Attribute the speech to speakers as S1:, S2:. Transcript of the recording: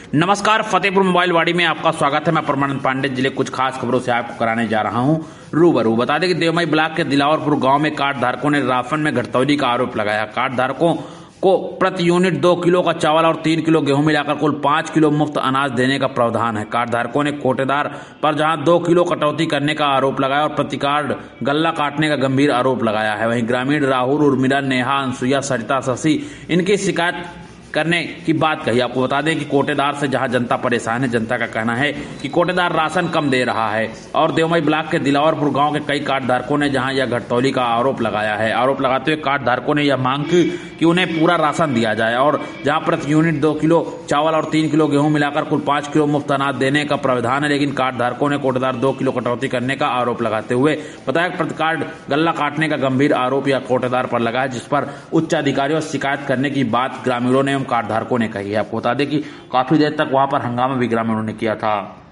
S1: नमस्कार, फतेहपुर मोबाइल वाड़ी में आपका स्वागत है। मैं परमानंद पांडे जिले कुछ खास खबरों से आपको कराने जा रहा हूं रूबरू। बता दें कि देवमई ब्लॉक के दिलावरपुर गांव में कार्ड धारकों ने राशन में घटतौली का आरोप लगाया। कार्ड धारकों को प्रति यूनिट 2 किलो का चावल और 3 किलो गेहूं मिलाकर कुल 5 किलो मुफ्त अनाज देने का प्रावधान है। कार्ड धारकों ने कोटेदार पर जहां 2 किलो कटौती करने का आरोप लगाया और प्रति कार्ड गल्ला काटने का गंभीर आरोप लगाया है। वहीं ग्रामीण राहुल, उर्मिला, नेहा, अनसुईया, सरिता, शशि इनकी शिकायत करने की बात कही। आपको बता दें कि कोटेदार से जहां जनता परेशान है, जनता का कहना है कि कोटेदार राशन कम दे रहा है और देवमई ब्लॉक के दिलावरपुर गांव के कई कार्ड धारकों ने जहां यह घटतौली का आरोप लगाया है। आरोप लगाते हुए कार्ड धारकों ने यह मांग की कि उन्हें पूरा राशन दिया जाए और जहां प्रति यूनिट 2 किलो चावल और 3 किलो गेहूं मिलाकर कुल 5 किलो मुफ्त अनाज देने का प्रावधान है। लेकिन कार्ड धारकों ने कोटेदार 2 किलो कटौती करने का आरोप लगाते हुए बताया कि प्रति कार्ड गल्ला काटने का गंभीर आरोप यह कोटेदार पर लगा है, जिस पर उच्च अधिकारियों से शिकायत करने की बात ग्रामीणों ने कार्ड धारकों ने कही है। आपको बता दें कि काफी देर तक वहां पर हंगामा भी ग्रामीणों ने किया था।